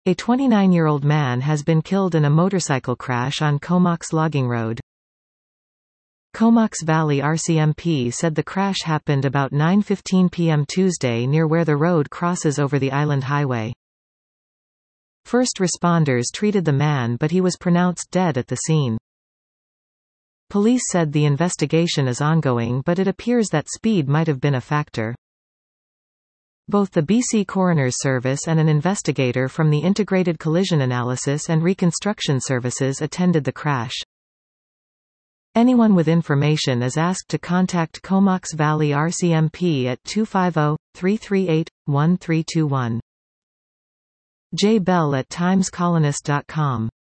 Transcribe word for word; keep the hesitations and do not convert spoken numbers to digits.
A twenty-nine-year-old man has been killed in a motorcycle crash on Comox Logging Road. Comox Valley R C M P said the crash happened about nine fifteen p m Tuesday near where the road crosses over the Island Highway. First responders treated the man, but he was pronounced dead at the scene. Police said the investigation is ongoing, but it appears that speed might have been a factor. Both the B C Coroner's Service and an investigator from the Integrated Collision Analysis and Reconstruction Services attended the crash. Anyone with information is asked to contact Comox Valley R C M P at two five zero, three three eight, one three two one. J Bell at times colonist dot com